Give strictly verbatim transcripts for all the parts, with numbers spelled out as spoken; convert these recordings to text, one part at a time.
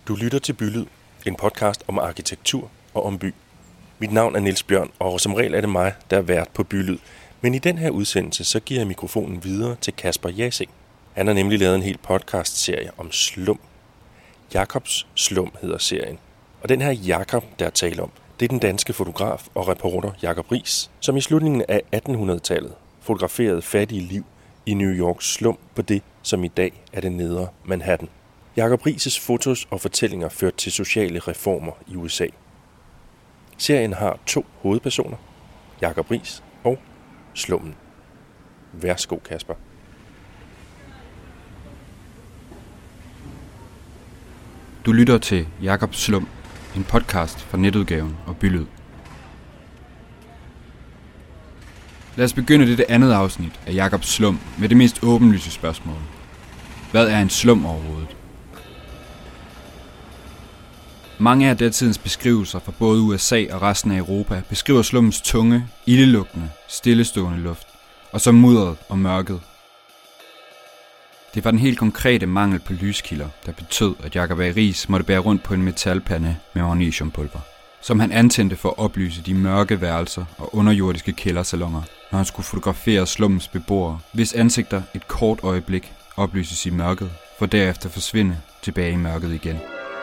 Du lytter til Bylyd, en podcast om arkitektur og om by. Mit navn er Niels Bjørn, og som regel er det mig, der er vært på Bylyd. Men i den her udsendelse, så giver jeg mikrofonen videre til Kasper Jasing. Han har nemlig lavet en hel podcast-serie om slum. Jakobs Slum hedder serien. Og den her Jakob, der taler om, det er den danske fotograf og reporter Jacob Riis, som i slutningen af attenhundredetallet fotograferede fattige liv i New Yorks slum på det, som i dag er det nedre Manhattan. Jacob Riis' fotos og fortællinger førte til sociale reformer i U S A. Serien har to hovedpersoner, Jacob Riis og slummen. Værsgo, Kasper. Du lytter til Jakobs Slum, en podcast fra netudgaven og Bylyd. Lad os begynde dette andet afsnit af Jakobs Slum med det mest åbenlyse spørgsmål. Hvad er en slum overhovedet? Mange af datidens beskrivelser fra både U S A og resten af Europa beskriver slummens tunge, ildelugtende, stillestående luft, og som mudderet og mørket. Det var den helt konkrete mangel på lyskilder, der betød, at Jacob A. Riis måtte bære rundt på en metalpande med magnesiumpulver, som han antændte for at oplyse de mørke værelser og underjordiske kældersalonger, når han skulle fotografere slummens beboere, hvis ansigter et kort øjeblik oplyses i mørket, for derefter forsvinde tilbage i mørket igen.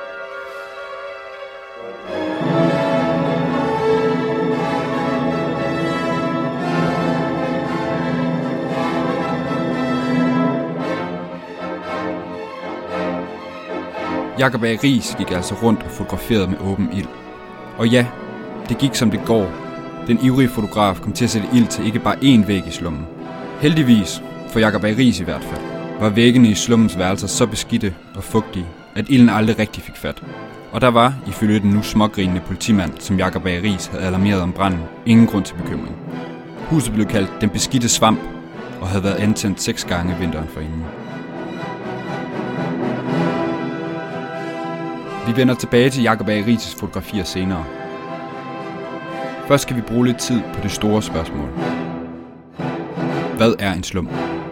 Jacob A. Riis gik altså rundt og fotograferede med åben ild. Og ja, det gik som det går. Den ivrige fotograf kom til at sætte ild til ikke bare én væg i slummen. Heldigvis, for Jacob A. Riis i hvert fald, var væggene i slummens værelser så beskidte og fugtige, at ilden aldrig rigtig fik fat. Og der var, ifølge den nu smågrinende politimand, som Jacob A. Riis havde alarmeret om branden, ingen grund til bekymring. Huset blev kaldt Den Beskidte Svamp og havde været antændt seks gange vinteren forinden. Vi vender tilbage til Jacob A. Riis' fotografier senere. Først skal vi bruge lidt tid på det store spørgsmål. Hvad er en slum?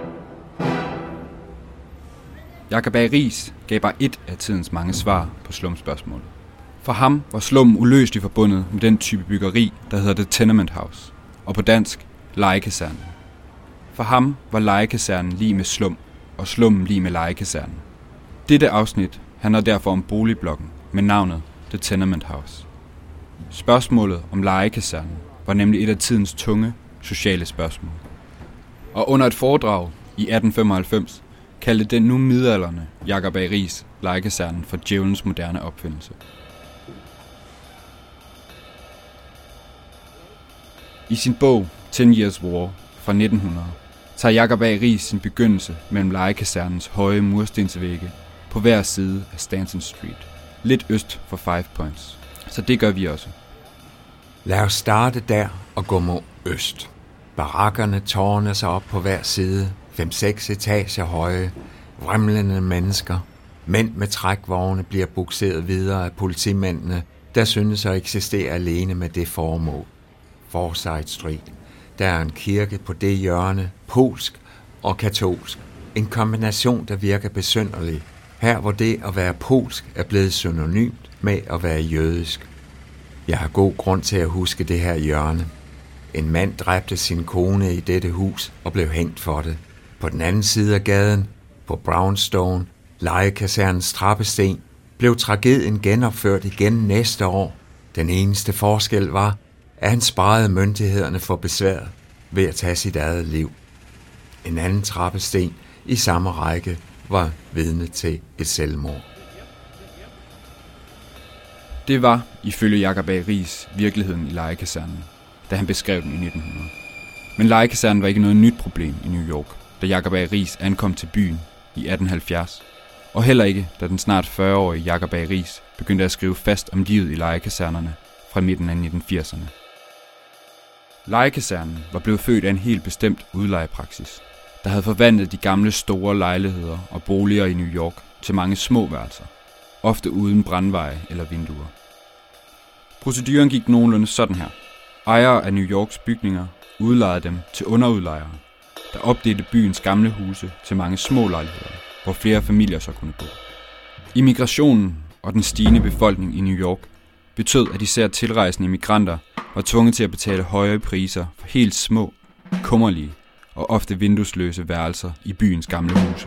Jacob A. Riis gav bare ét af tidens mange svar på slumspørgsmålet. For ham var slummen uløseligt forbundet med den type byggeri, der hedder The Tenement House, og på dansk legekasernen. For ham var legekasernen lig med slum, og slummen lig med legekasernen. Dette afsnit handler derfor om boligblokken med navnet The Tenement House. Spørgsmålet om legekasernen var nemlig et af tidens tunge sociale spørgsmål. Og under et foredrag i atten femoghalvfems kaldte den nu midaldrende Jacob A. Riis legekasernen for djævelens moderne opfindelse. I sin bog Ten Years War fra nitten hundrede tager Jacob A. Riis sin begyndelse mellem legekasernens høje murstensvægge på hver side af Stanton Street, lidt øst for Five Points. Så det gør vi også. Lad os starte der og gå mod øst. Barakkerne tårner sig op på hver side, fem-seks etager høje, vrimlende mennesker. Mænd med trækvogne bliver bukseret videre af politimændene, der synes at eksistere alene med det formål. Forsyth Street. Der er en kirke på det hjørne, polsk og katolsk. En kombination, der virker besynderlig. Her hvor det at være polsk er blevet synonymt med at være jødisk. Jeg har god grund til at huske det her hjørne. En mand dræbte sin kone i dette hus og blev hængt for det. På den anden side af gaden, på Brownstone, legekasernens trappesten, blev tragedien genopført igen næste år. Den eneste forskel var, at han sparede myndighederne for besværet ved at tage sit eget liv. En anden trappesten i samme række var vidne til et selvmord. Det var, ifølge Jacob A. Riis, virkeligheden i legekasernen, da han beskrev den i nitten hundrede. Men legekasernen var ikke noget nyt problem i New York, da Jacob A. Riis ankom til byen i atten halvfjerds, og heller ikke, da den snart fyrre-årige Jacob A. Riis begyndte at skrive fast om livet i legekasernerne fra midten af nitten firserne. Legekasernen var blevet født af en helt bestemt udlejepraksis, der havde forvandlet de gamle store lejligheder og boliger i New York til mange små værelser, ofte uden brandveje eller vinduer. Proceduren gik nogenlunde sådan her. Ejere af New Yorks bygninger udlejede dem til underudlejere, der opdelte byens gamle huse til mange små lejligheder, hvor flere familier så kunne bo. Immigrationen og den stigende befolkning i New York betød, at især tilrejsende immigranter var tvunget til at betale høje priser for helt små, kummerlige og ofte vinduesløse værelser i byens gamle huse.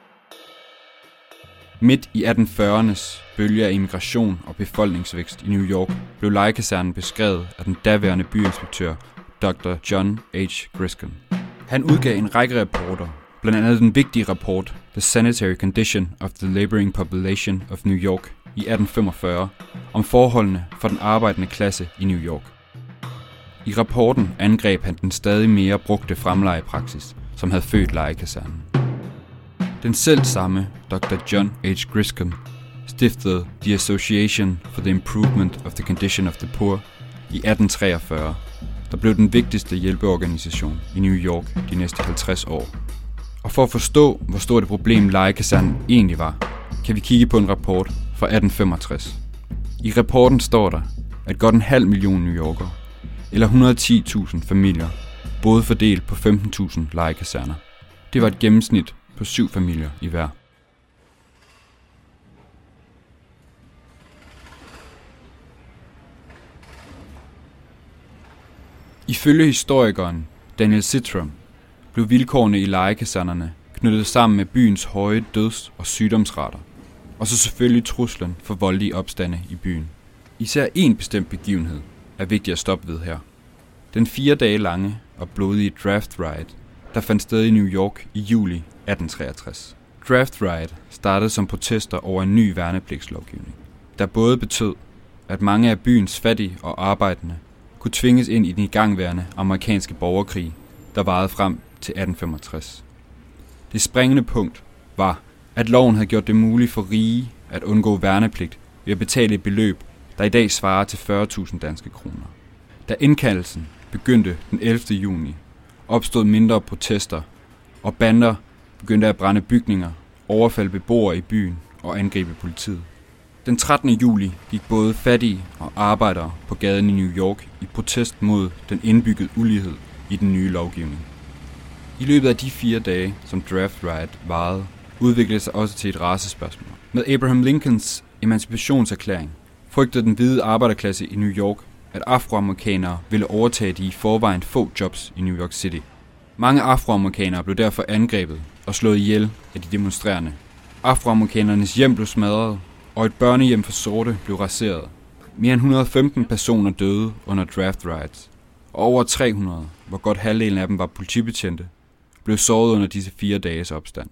Midt i atten fyrreernes bølge af immigration og befolkningsvækst i New York blev legekasernen beskrevet af den daværende byinspektør doktor John H. Griscom. Han udgav en række rapporter, blandt andet den vigtige rapport The Sanitary Condition of the Laboring Population of New York i atten femogfyrre om forholdene for den arbejdende klasse i New York. I rapporten angreb han den stadig mere brugte fremlejepraksis, som havde født legekasernen. Den selv samme doktor John H. Griscom stiftede The Association for the Improvement of the Condition of the Poor i atten treogfyrre, der blev den vigtigste hjælpeorganisation i New York de næste halvtreds år. Og for at forstå, hvor stort et problem legekasernen egentlig var, kan vi kigge på en rapport fra atten femogtres. I rapporten står der, at godt en halv million New Yorkere, eller et hundrede og ti tusind familier, boede fordelt på femten tusind legekaserner. Det var et gennemsnit på syv familier i hver. Ifølge historikeren Daniel Zittraum blev vilkårene i legekasernerne knyttet sammen med byens høje døds- og sygdomsrater, og så selvfølgelig truslen for voldelige opstande i byen. Især én bestemt begivenhed er vigtig at stoppe ved her. Den fire dage lange og blodige Draft Riot, der fandt sted i New York i juli atten treogtres. Draft Riot startede som protester over en ny værnepligtslovgivning, der både betød, at mange af byens fattige og arbejdende kunne tvinges ind i den igangværende amerikanske borgerkrig, der varede frem til atten femogtres. Det springende punkt var, at loven havde gjort det muligt for rige at undgå værnepligt ved at betale et beløb, der i dag svarer til fyrre tusind danske kroner. Da indkaldelsen begyndte den ellevte juni, opstod mindre protester, og bander begyndte at brænde bygninger, overfalde beboere i byen og angribe politiet. Den trettende juli gik både fattige og arbejdere på gaden i New York i protest mod den indbyggede ulighed i den nye lovgivning. I løbet af de fire dage, som Draft Riot varede, udviklede sig også til et racespørgsmål. Med Abraham Lincolns emancipationserklæring frygtede den hvide arbejderklasse i New York, at afroamerikanere ville overtage de i forvejen få jobs i New York City. Mange afroamerikanere blev derfor angrebet og slået ihjel af de demonstrerende. Afroamerikanernes hjem blev smadret, og et børnehjem for sorte blev raseret. Mere end et hundrede og femten personer døde under Draft Riots, og over tre hundrede, hvor godt halvdelen af dem var politibetjente, blev såret under disse fire dages opstand.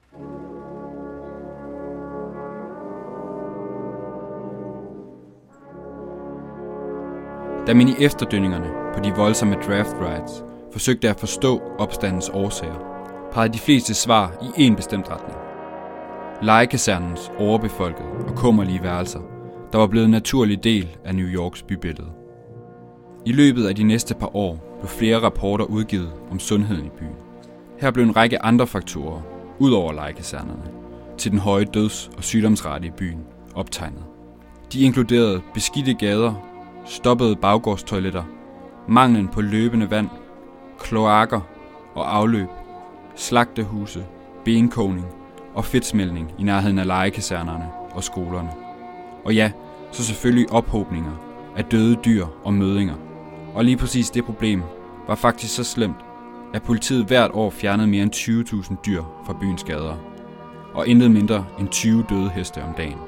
Da man i efterdønningerne på de voldsomme Draft Riots forsøgte at forstå opstandens årsager, pegede de fleste svar i én bestemt retning. Legekasernens overbefolkede og kummerlige værelser, der var blevet en naturlig del af New Yorks bybillede. I løbet af de næste par år blev flere rapporter udgivet om sundheden i byen. Her blev en række andre faktorer, ud over legekasernerne, til den høje døds- og sygdomsrate i byen, optegnet. De inkluderede beskidte gader, stoppede baggårdstoiletter, manglen på løbende vand, kloakker og afløb, slagtehuse, benkogning og fedtsmældning i nærheden af legekasernerne og skolerne. Og ja, så selvfølgelig ophobninger af døde dyr og mødinger. Og lige præcis det problem var faktisk så slemt, at politiet hvert år fjernede mere end tyve tusind dyr fra byens gader, og intet mindre end tyve døde heste om dagen.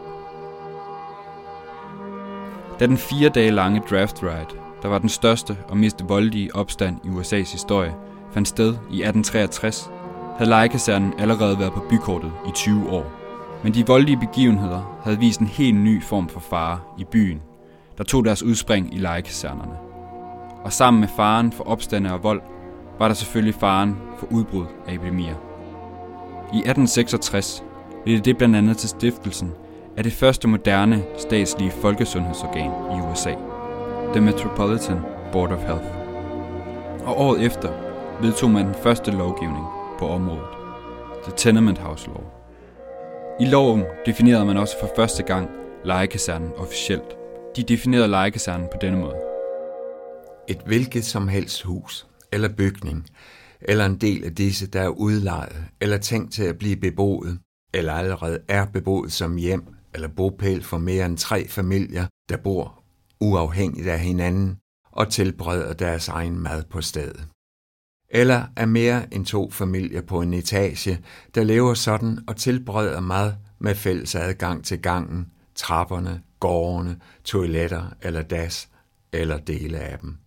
Da den fire dage lange Draft Riot, der var den største og mest voldelige opstand i U S A's historie, fandt sted i atten treogtres, havde legekasernen allerede været på bykortet i tyve år. Men de voldelige begivenheder havde vist en helt ny form for fare i byen, der tog deres udspring i legekasernerne. Og sammen med faren for opstande og vold, var der selvfølgelig faren for udbrud af epidemier. I atten seksogtres ledte det blandt andet til stiftelsen af det første moderne statslige folkesundhedsorgan i U S A, The Metropolitan Board of Health. Og året efter vedtog man den første lovgivning på området, The Tenement House Law. I loven definerede man også for første gang legekasernen officielt. De definerede legekasernen på denne måde. Et hvilket som helst hus eller bygning, eller en del af disse, der er udlejet eller tænkt til at blive beboet, eller allerede er beboet som hjem, eller bopæl for mere end tre familier, der bor uafhængigt af hinanden og tilbereder deres egen mad på stedet. Eller af mere end to familier på en etage, der lever sådan og tilbereder mad med fælles adgang til gangen, trapperne, gårdene, toiletter eller das, eller dele af dem.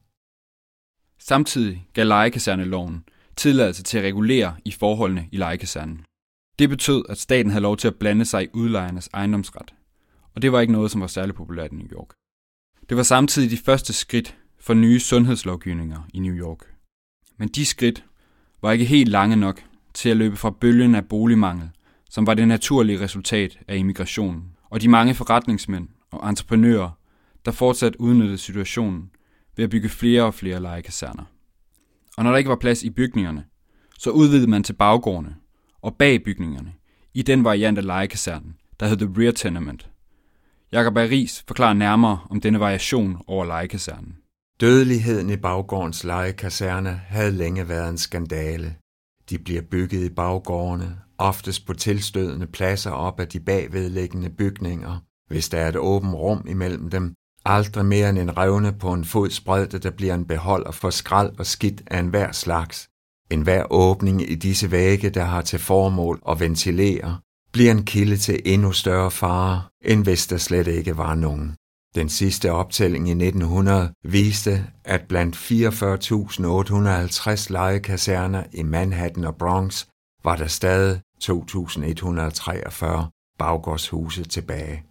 Samtidig gav lejekaserneloven tilladelse til at regulere i forholdene i lejekasernen. Det betød, at staten havde lov til at blande sig i udlejernes ejendomsret, og det var ikke noget, som var særlig populært i New York. Det var samtidig de første skridt for nye sundhedslovgivninger i New York. Men de skridt var ikke helt lange nok til at løbe fra bølgen af boligmangel, som var det naturlige resultat af immigrationen, og de mange forretningsmænd og entreprenører, der fortsat udnyttede situationen ved at bygge flere og flere lejekaserner. Og når der ikke var plads i bygningerne, så udvidede man til baggårdene og bag bygningerne i den variant af lejekasernen, der hed The Rear Tenement. Jacob A. Riis forklarer nærmere om denne variation over lejekasernen. Dødeligheden i baggårdens lejekaserner havde længe været en skandale. De bliver bygget i baggårdene, oftest på tilstødende pladser op ad de bagvedliggende bygninger, hvis der er et åbent rum imellem dem. Aldrig mere end en revne på en fods bredde, der bliver en beholder for skrald og skidt af enhver slags. Enhver åbning i disse vægge, der har til formål at ventilere, bliver en kilde til endnu større fare, end hvis der slet ikke var nogen. Den sidste optælling i nitten hundrede viste, at blandt fireogfyrre tusind otte hundrede og halvtreds lejekaserner i Manhattan og Bronx var der stadig to tusind et hundrede og treogfyrre baggårdshuse tilbage.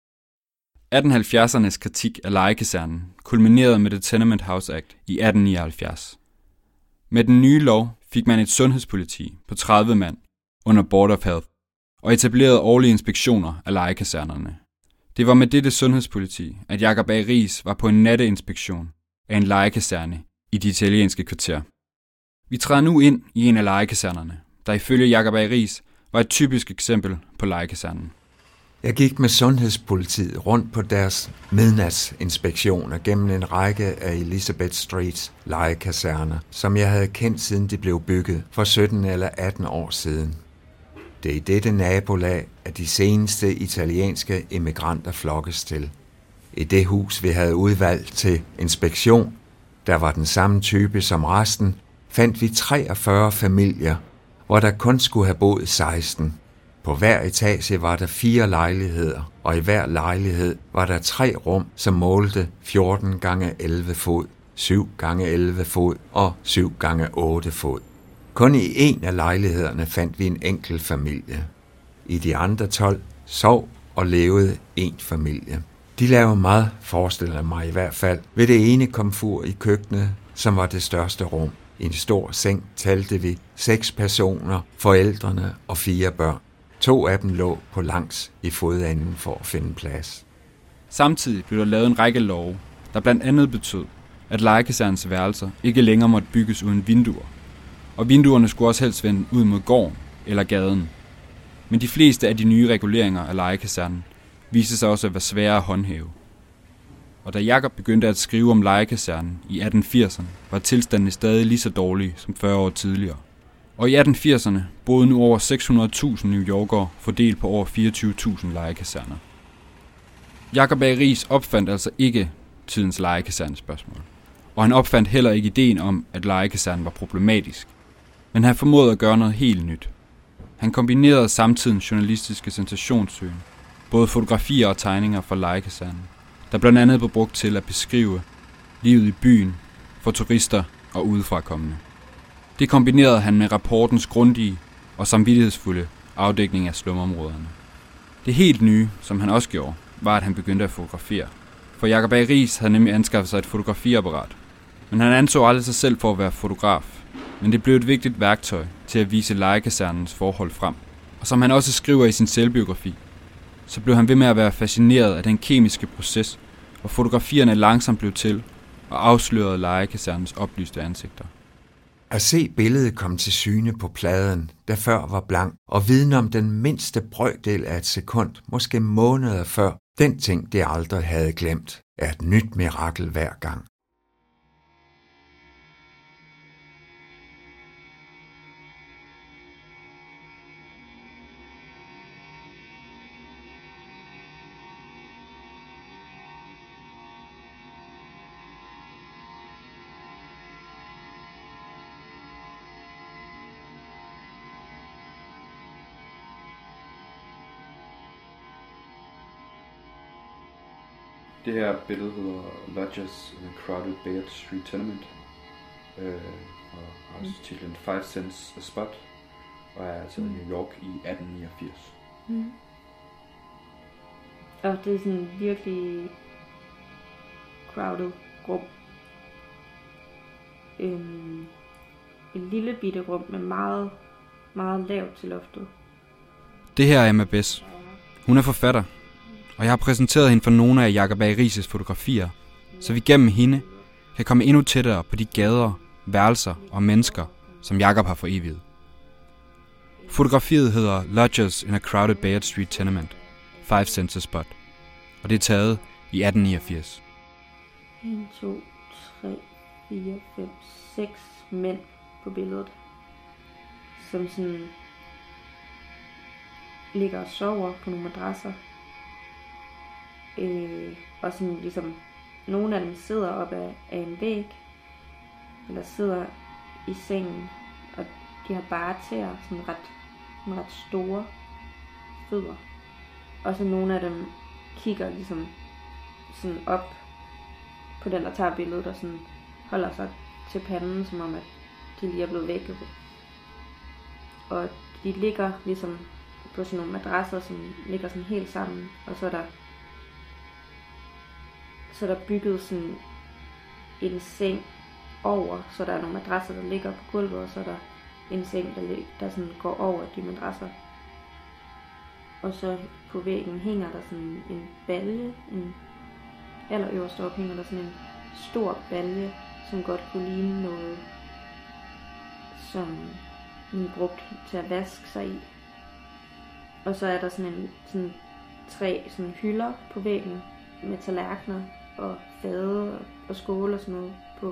atten halvfjerdsernes kritik af lejekasernen kulminerede med The Tenement House Act i atten nioghalvfjerds. Med den nye lov fik man et sundhedspoliti på tredive mand under Board of Health og etablerede årlige inspektioner af lejekasernerne. Det var med dette sundhedspoliti, at Jacob A. Riis var på en natteinspektion af en lejekaserne i det italienske kvarter. Vi træder nu ind i en af lejekasernerne, der ifølge Jacob A. Riis var et typisk eksempel på lejekasernen. Jeg gik med sundhedspolitiet rundt på deres midnatsinspektioner gennem en række af Elizabeth Streets lejekaserner, som jeg havde kendt siden de blev bygget for sytten eller atten år siden. Det er i dette nabolag, at de seneste italienske immigranter flokkes til. I det hus, vi havde udvalgt til inspektion, der var den samme type som resten, fandt vi treogfyrre familier, hvor der kun skulle have boet seksten. På hver etage var der fire lejligheder, og i hver lejlighed var der tre rum, som målte fjorten gange elleve fod, syv gange elleve fod og syv gange otte fod. Kun i en af lejlighederne fandt vi en enkelt familie. I de andre tolv sov og levede en familie. De lavede mad, forestiller mig i hvert fald, ved det ene komfur i køkkenet, som var det største rum. I en stor seng talte vi seks personer, forældrene og fire børn. To af dem lå på langs i fodenden for at finde plads. Samtidig blev der lavet en række love, der blandt andet betød, at lejekasernens værelser ikke længere måtte bygges uden vinduer, og vinduerne skulle også helst vende ud mod gården eller gaden. Men de fleste af de nye reguleringer af lejekasernen viste sig også at være svære at håndhæve. Og da Jacob begyndte at skrive om lejekasernen i atten firserne, var tilstanden stadig lige så dårlig som fyrre år tidligere. Og i atten firserne boede nu over seks hundrede tusind New Yorkere fordelt på over fireogtyve tusind lejekaserner. Jacob A. Riis opfandt altså ikke tidens lejekasernespørgsmål, og han opfandt heller ikke ideen om, at lejekasernen var problematisk. Men han formåede at gøre noget helt nyt. Han kombinerede samtidens journalistiske sensationssøgen, både fotografier og tegninger fra lejekasernen, der blandt andet blev brugt til at beskrive livet i byen for turister og udefrakommende. Det kombinerede han med rapportens grundige og samvittighedsfulde afdækning af slumområderne. Det helt nye, som han også gjorde, var, at han begyndte at fotografere. For Jacob A. Riis havde nemlig anskaffet sig et fotografiapparat. Men han anså aldrig sig selv for at være fotograf. Men det blev et vigtigt værktøj til at vise lejekasernens forhold frem. Og som han også skriver i sin selvbiografi, så blev han ved med at være fascineret af den kemiske proces, hvor fotografierne langsomt blev til og afslørede lejekasernens oplyste ansigter. At se billedet komme til syne på pladen, der før var blank, og viden om den mindste brøkdel af et sekund, måske måneder før, den ting, det aldrig havde glemt, er et nyt mirakel hver gang. Det her billede hedder Lodgers in a Crowded Bayard Street Tenement, øh, og har også titlen Five Cents a Spot, og er altså mm. i New York i atten niogfirs. Mm. Og det er sådan virkelig crowded rum. Øhm, et lille bitte rum med meget, meget lavt til loftet. Det her er Emma Bess. Hun er forfatter, og jeg har præsenteret hende for nogle af Jacob A. Riis' fotografier, så vi gennem hende kan komme endnu tættere på de gader, værelser og mennesker, som Jacob har foreviget. Fotografiet hedder Lodgers in a Crowded Bayard Street Tenement, Five Cents a Spot, og det er taget i atten niogfirs. en, to, tre, fire, fem, seks mænd på billedet, som sådan ligger og sover på nogle madrasser. Øh, og sådan ligesom, nogle af dem sidder op af, af en væg, eller sidder i sengen, og de har bare tæer, sådan ret, sådan ret store fødder. Og så nogle af dem kigger ligesom sådan op på den, der tager billedet, og sådan holder sig til panden, som om at de lige er blevet vækket. Og de ligger ligesom på sådan nogle madrasser, som ligger sådan helt sammen, og så er der så er der bygget sådan en seng over, så der er nogle madrasser, der ligger på gulvet, og så er der en seng, der, der sådan går over de madrasser. Og så på væggen hænger der sådan en balje, en allerøverst op hænger der sådan en stor balje, som godt kunne ligne noget, som man brugt til at vaske sig i. Og så er der sådan en sådan tre sådan hylder på væggen med tallerkener og fade og skåle og sådan noget på.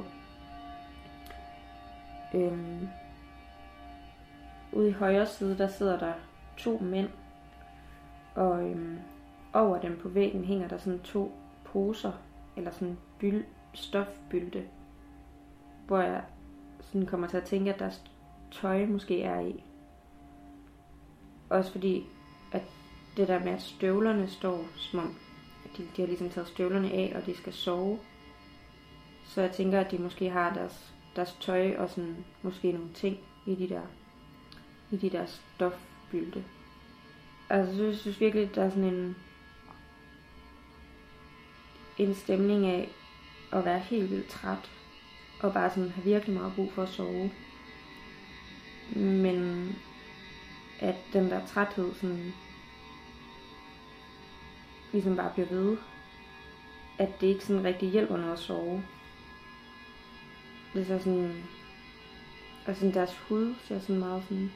Øhm, ude i højre side, der sidder der to mænd, og øhm, over dem på væggen hænger der sådan to poser, eller sådan byld, stofbylde, hvor jeg sådan kommer til at tænke, at deres tøj måske er i. Også fordi, at det der med, at støvlerne står, som om at de, de har ligesom taget støvlerne af, og de skal sove. Så jeg tænker, at de måske har deres, deres tøj og sådan, måske nogle ting i de der, i de der stofbylde. Altså, jeg synes virkelig, at der er sådan en, en stemning af at være helt vildt træt, og bare sådan have virkelig meget brug for at sove. Men at den der træthed sådan ligesom bare bliver ved, at det ikke sådan rigtig hjælper noget at sove. Det er så sådan, og sådan deres hud ser sådan meget sådan,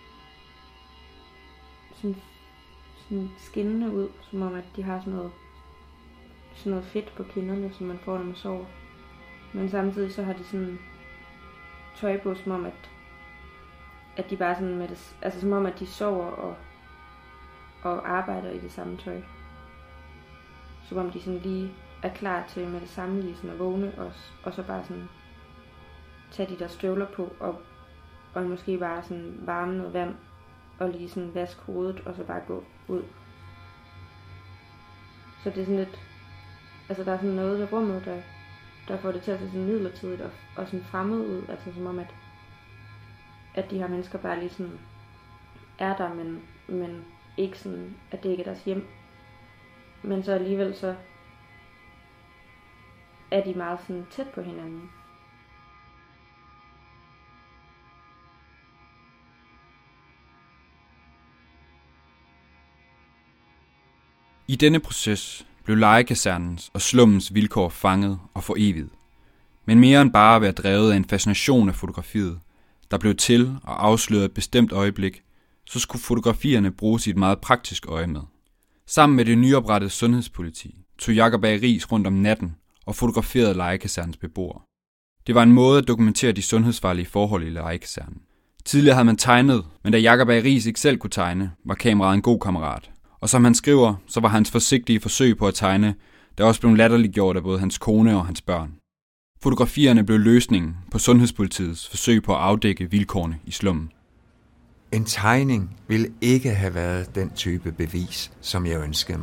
sådan, sådan skinnende ud, som om at de har sådan noget, sådan noget fedt på kinderne, som man får, når man sover. Men samtidig så har de sådan tøj på, som om at at de bare sådan med det, altså som om at de sover og og arbejder i det samme tøj. Som om de sådan lige er klar til med det samme lige sådan at vågne og, og så bare sådan tage de der støvler på og, og måske bare sådan varme noget vand og lige sådan vaske hovedet og så bare gå ud. Så det er sådan lidt, altså der er sådan noget ved rummet, der, der får det til at se sådan midlertidigt og, og sådan fremmed ud, altså som om at at de her mennesker bare lige sådan er der, men, men ikke sådan, at det ikke er deres hjem. Men så alligevel så er de meget sådan tæt på hinanden. I denne proces blev legekasernens og slummens vilkår fanget og foreviget. Men mere end bare at være drevet af en fascination af fotografiet, der blev til og afsløret et bestemt øjeblik, så skulle fotografierne bruges i et meget praktisk øje med. Sammen med det nyoprettede sundhedspoliti tog Jacob A. Riis rundt om natten og fotograferede legekasernens beboere. Det var en måde at dokumentere de sundhedsfarlige forhold i legekasernen. Tidligere havde man tegnet, men da Jacob A. Riis ikke selv kunne tegne, var kameraet en god kammerat. Og som han skriver, så var hans forsigtige forsøg på at tegne, der også blev latterliggjort af både hans kone og hans børn. Fotografierne blev løsningen på sundhedspolitiets forsøg på at afdække vilkårene i slummen. En tegning ville ikke have været den type bevis, som jeg ønskede mig.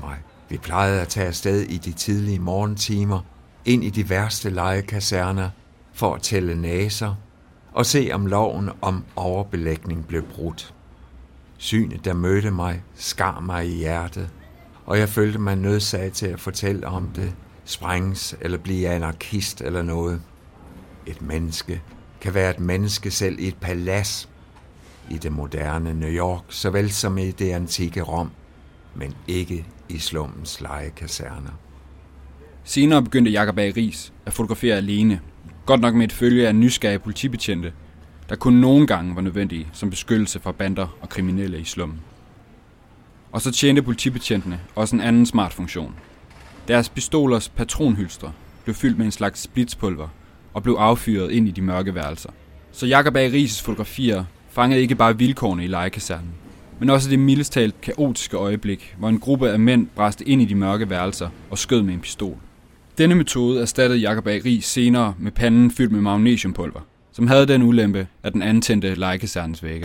Vi plejede at tage afsted i de tidlige morgentimer, ind i de værste legekaserner, for at tælle næser og se om loven om overbelægning blev brudt. Synet, der mødte mig, skar mig i hjertet, og jeg følte mig nødsaget til at fortælle om det, sprænges eller blive anarkist eller noget. Et menneske kan være et menneske selv i et palads, i det moderne New York, såvel som i det antikke Rom, men ikke i slummens legekaserner. Senere begyndte Jacob A. Riis at fotografere alene, godt nok med et følge af nysgerrige politibetjente, der kun nogle gange var nødvendige som beskyttelse fra bander og kriminelle i slummen. Og så tjente politibetjentene også en anden smart funktion. Deres pistolers patronhylstre blev fyldt med en slags splitspulver og blev affyret ind i de mørke værelser. Så Jacob A. Riis' fotografier fangede ikke bare vilkårene i legekasernen, men også det mildest talt kaotiske øjeblik, hvor en gruppe af mænd bræste ind i de mørke værelser og skød med en pistol. Denne metode erstattede Jacob A. Riis senere med panden fyldt med magnesiumpulver, som havde den ulempe, at den antændte legekasernens vægge.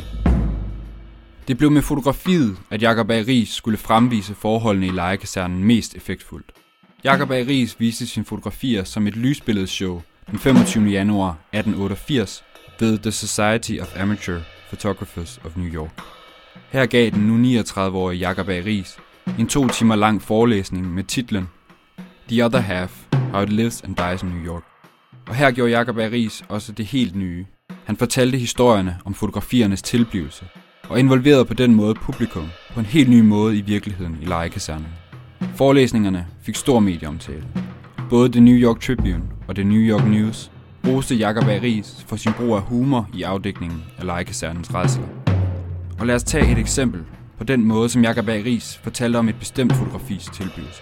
Det blev med fotografiet, at Jacob A. Riis skulle fremvise forholdene i legekasernen mest effektfuldt. Jacob A. Riis viste sine fotografier som et lysbilledshow den femogtyvende januar atten otteogfirs ved The Society of Amateur Photographers of New York. Her gav den nu niogtredive-årige Jacob A. Riis en to timer lang forelæsning med titlen The Other Half, How It Lives and Dies in New York. Og her gjorde Jacob A. Riis også det helt nye. Han fortalte historierne om fotografiernes tilblivelse og involverede på den måde publikum på en helt ny måde i virkeligheden i legekasernen. Forelæsningerne fik stor medieomtale. Både The New York Tribune og The New York News roste Jacob A. Riis for sin brug af humor i afdækningen af legekasernens rædsler. Og lad os tage et eksempel på den måde, som Jacob A. Riis fortalte om et bestemt fotografis tilblivelse.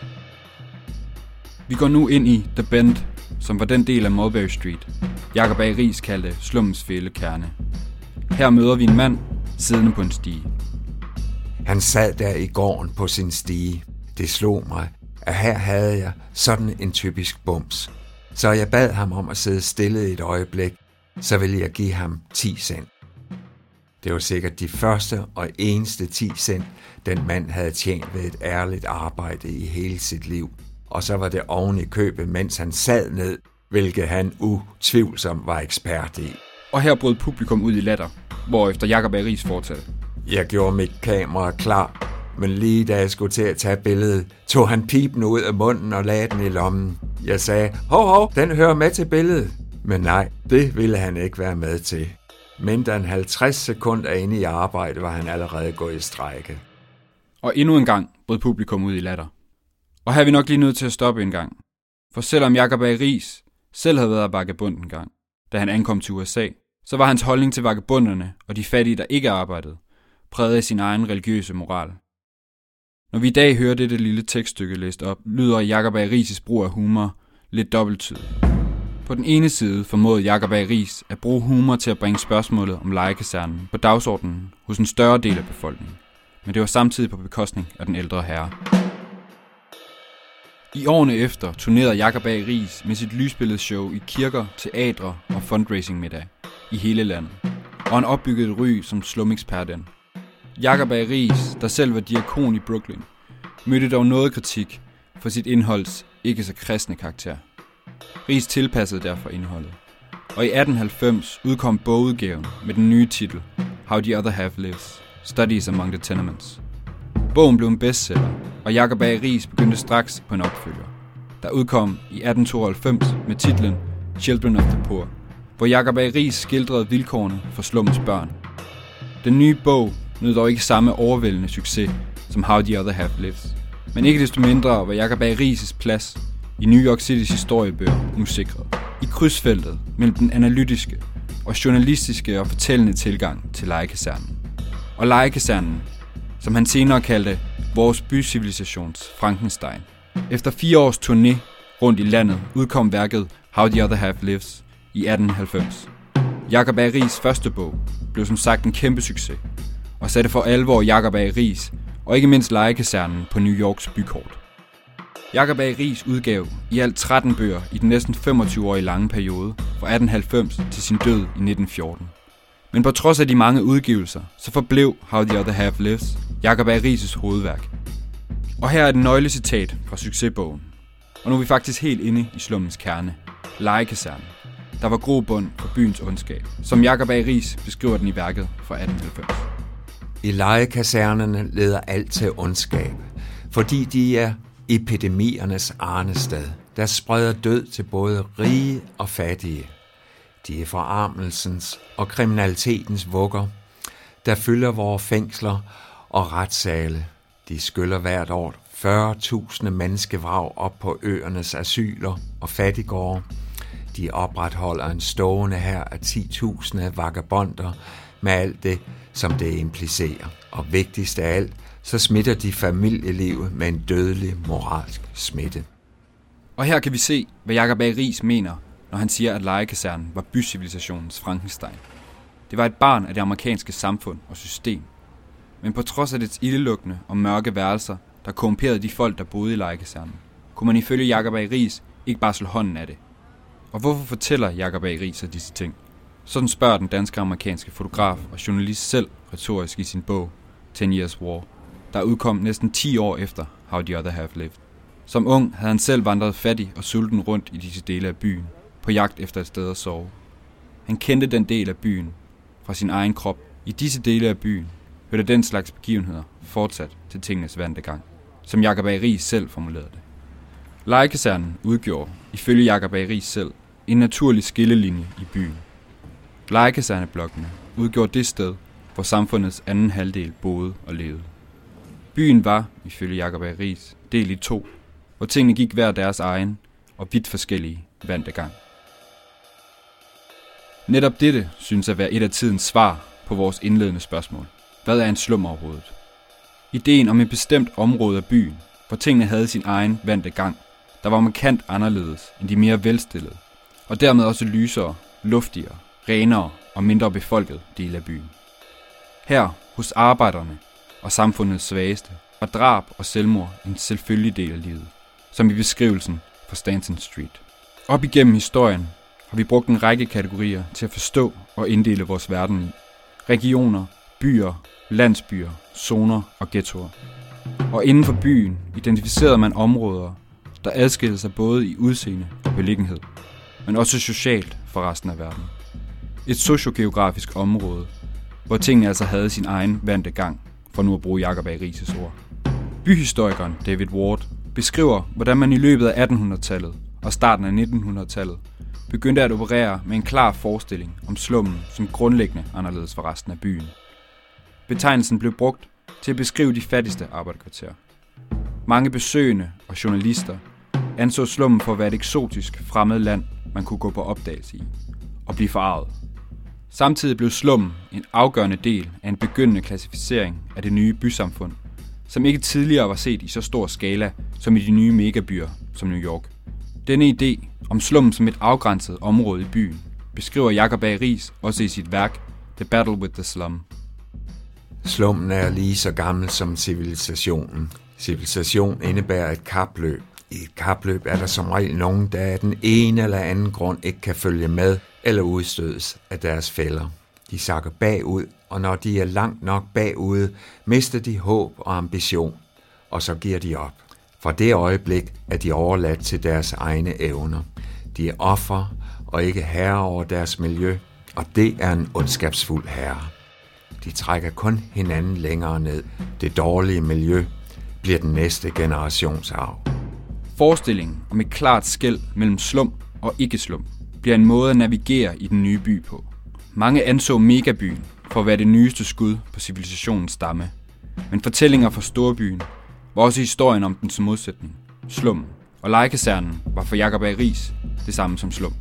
Vi går nu ind i The Bend, som var den del af Mulberry Street, Jacob A. Riis kaldte slummens fæle kerne. Her møder vi en mand siddende på en stige. Han sad der i gården på sin stige. Det slog mig, at her havde jeg sådan en typisk bums. Så jeg bad ham om at sidde stille et øjeblik, så ville jeg give ham ti cent. Det var sikkert de første og eneste ti cent, den mand havde tjent ved et ærligt arbejde i hele sit liv. Og så var det oven i købet, mens han sad ned, hvilket han utvivlsomt var ekspert i. Og her brød publikum ud i latter, hvorefter Jacob A. Riis fortsatte. Jeg gjorde mit kamera klar, men lige da jeg skulle til at tage billedet, tog han pipen ud af munden og lagde den i lommen. Jeg sagde, hov hov, den hører med til billedet. Men nej, det ville han ikke være med til. Mindre end halvtreds sekunder inde i arbejde var han allerede gået i strejke. Og endnu en gang brød publikum ud i latter. Og her er vi nok lige nødt til at stoppe en gang. For selvom Jacob A. Riis selv havde været vagabond en gang, da han ankom til U S A, så var hans holdning til vagabonderne og de fattige, der ikke arbejdede, præget af sin egen religiøse moral. Når vi i dag hører dette lille tekststykke læst op, lyder Jacob A. Riis' brug af humor lidt dobbelttydig. På den ene side formåede Jacob A. Riis at bruge humor til at bringe spørgsmålet om legekasernen på dagsordenen hos en større del af befolkningen, men det var samtidig på bekostning af den ældre herre. I årene efter turnerede Jacob A. Riis med sit lysbilledshow i kirker, teatre og fundraisingmiddag i hele landet, og han opbyggede et ry som slumeksperten. Jacob A. Riis, der selv var diakon i Brooklyn, mødte dog noget kritik for sit indholds ikke så kristne karakter. Riis tilpassede derfor indholdet, og i atten halvfems udkom bogudgaven med den nye titel How the Other Half Lives, Studies Among the Tenements. Bogen blev en bestseller, og Jacob A. Riis begyndte straks på en opfølger, der udkom i atten tooghalvfems med titlen Children of the Poor, hvor Jacob A. Riis skildrede vilkårene for slummens børn. Den nye bog nød dog ikke samme overvældende succes som How the Other Half Lives, men ikke desto mindre var Jacob A. Riis' plads i New York Citys historiebøger nu sikret. I krydsfeltet mellem den analytiske og journalistiske og fortællende tilgang til legekasernen. Og legekasernen, som han senere kaldte vores bycivilisations Frankenstein. Efter fire års turné rundt i landet udkom værket How the Other Half Lives i atten halvfems. Jacob A. Riis' første bog blev som sagt en kæmpe succes, og satte for alvor Jacob A. Riis og ikke mindst legekasernen på New Yorks bykort. Jacob A. Riis udgav i alt tretten bøger i den næsten femogtyve-årige lange periode fra atten halvfems til sin død i nitten fjorten. Men på trods af de mange udgivelser, så forblev How the Other Half Lives Jacob A. Riis' hovedværk. Og her er et nøglecitat fra succesbogen. Og nu er vi faktisk helt inde i slummens kerne. Legekasernen. Der var grobund for byens ondskab, som Jacob A. Riis beskriver den i værket fra atten halvfems. I legekasernerne leder alt til ondskab, fordi de er epidemiernes arnested, der spreder død til både rige og fattige. De er forarmelsens og kriminalitetens vugger, der fylder vores fængsler og retssale. De skyller hvert år fyrre tusind menneskevrag op på øernes asyler og fattiggårde. De opretholder en stående hær af ti tusinde vagabonder med alt det, som det implicerer. Og vigtigst af alt, så smitter de familielivet med en dødelig moralsk smitte. Og her kan vi se, hvad Jacob A. Riis mener, når han siger, at legekasernen var bycivilisationens Frankenstein. Det var et barn af det amerikanske samfund og system. Men på trods af dets ildelukkende og mørke værelser, der korrumperede de folk, der boede i legekasernen, kunne man ifølge Jacob A. Riis ikke bare slå hånden af det. Og hvorfor fortæller Jacob A. Riis disse ting? Sådan spørger den danske amerikanske fotograf og journalist selv retorisk i sin bog Ten Years War, der udkom næsten ti år efter How the Other Have Lived. Som ung havde han selv vandret fattig og sulten rundt i disse dele af byen, på jagt efter et sted at sove. Han kendte den del af byen fra sin egen krop. I disse dele af byen hørte den slags begivenheder fortsat til tingenes vante gang, som Jacob A. Riis selv formulerede det. Legekasernen udgjorde, ifølge Jacob A. Riis selv, en naturlig skillelinje i byen. Legekaserneblokkene udgjorde det sted, hvor samfundets anden halvdel boede og levede. Byen var, ifølge Jacob A. Riis, delt i to, hvor tingene gik hver deres egen og vidt forskellige vante gang. Netop dette synes at være et af tidens svar på vores indledende spørgsmål. Hvad er en slum overhovedet? Ideen om et bestemt område af byen, hvor tingene havde sin egen vante gang, der var markant anderledes end de mere velstillede, og dermed også lysere, luftigere, renere og mindre befolket dele af byen. Her, hos arbejderne og samfundets svageste, var drab og selvmord en selvfølgelig del af livet, som i beskrivelsen fra Stanton Street. Op igennem historien har vi brugt en række kategorier til at forstå og inddele vores verden i. Regioner, byer, landsbyer, zoner og ghettoer. Og inden for byen identificerede man områder, der adskilte sig både i udseende og beliggenhed, men også socialt for resten af verden. Et sociogeografisk område, hvor tingene altså havde sin egen vante gang, for nu at bruge Jacob A. Riis' ord. Byhistorikeren David Ward beskriver, hvordan man i løbet af attenhundredetallet og starten af nittenhundredetallet begyndte at operere med en klar forestilling om slummen som grundlæggende anderledes for resten af byen. Betegnelsen blev brugt til at beskrive de fattigste arbejderkvarterer. Mange besøgende og journalister anså slummen for at være et eksotisk fremmed land, man kunne gå på opdagelse i og blive forarvet. Samtidig blev slummen en afgørende del af en begyndende klassificering af det nye bysamfund, som ikke tidligere var set i så stor skala som i de nye megabyer som New York. Denne idé om slummen som et afgrænset område i byen beskriver Jacob A. Riis også i sit værk The Battle with the Slum. Slummen er lige så gammel som civilisationen. Civilisation indebærer et kapløb. I et kapløb er der som regel nogen, der af den ene eller anden grund ikke kan følge med eller udstødes af deres fæller. De sakker bagud, og når de er langt nok bagude, mister de håb og ambition, og så giver de op. Fra det øjeblik er de overladt til deres egne evner. De er ofre og ikke herre over deres miljø, og det er en ondskabsfuld herre. De trækker kun hinanden længere ned. Det dårlige miljø bliver den næste generations arv. Forestillingen om et klart skel mellem slum og ikke-slum bliver en måde at navigere i den nye by på. Mange anså megabyen for at være det nyeste skud på civilisationens stamme. Men fortællinger fra storbyen var også historien om dens modsætning, slummen. Og legekasernen var for Jacob A. Riis det samme som slum.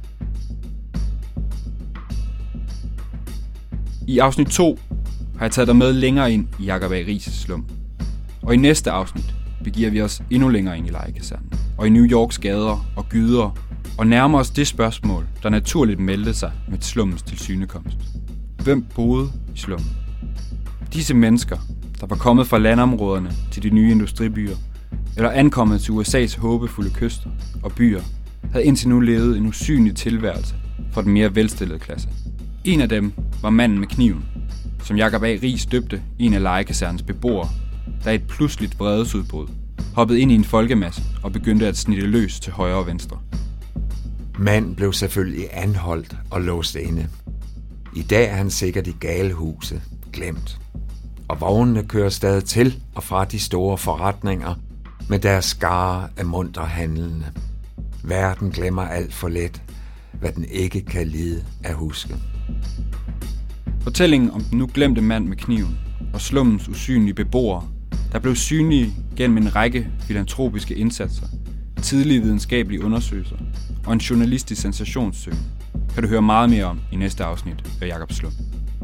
I afsnit to har jeg taget dig med længere ind i Jacob A. Riis' slum. Og i næste afsnit begiver vi os endnu længere ind i legekasernen og i New Yorks gader og gyder og nærmer os det spørgsmål, der naturligt meldte sig med slummens tilsynekomst. Hvem boede i slummen? Disse mennesker, der var kommet fra landområderne til de nye industribyer, eller ankommet til U S A's håbefulde kyster og byer, havde indtil nu levet en usynlig tilværelse for den mere velstillede klasse. En af dem var manden med kniven, som Jacob A. Riis døbte en af legekasernens beboere, der i et pludseligt vredesudbrud hoppede ind i en folkemasse og begyndte at snitte løs til højre og venstre. Manden blev selvfølgelig anholdt og låst inde. I dag er han sikkert i galehuse, glemt. Og vognene kører stadig til og fra de store forretninger med deres skare af muntre handlende. Verden glemmer alt for let, hvad den ikke kan lide at huske. Fortællingen om den nu glemte mand med kniven og slummens usynlige beboere, der blev synlige gennem en række filantropiske indsatser, tidlige videnskabelige undersøgelser og en journalistisk sensationssøgen, kan du høre meget mere om i næste afsnit af Jakob Slum.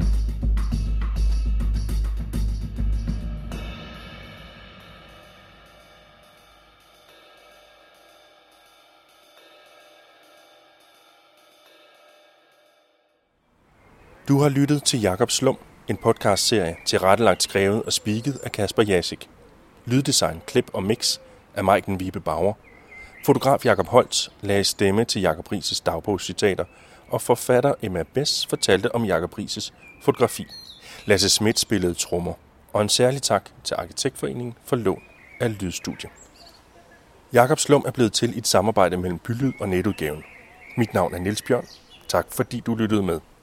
Du har lyttet til Jakob Slum, en podcastserie tilrettelagt, skrevet og speaket af Kasper Jasik. Lyddesign, klip og mix af Maiken Vibe Bauer. Fotograf Jakob Holtz lagde stemme til Jakob Riis' dagbogscitater, og forfatter Emma Bess fortalte om Jakob Riis' fotografi. Lasse Schmidt spillede trommer, og en særlig tak til Arkitektforeningen for lån af lydstudie. Jakob Slum er blevet til i et samarbejde mellem Bylyd og Netudgaven. Mit navn er Niels Bjørn. Tak fordi du lyttede med.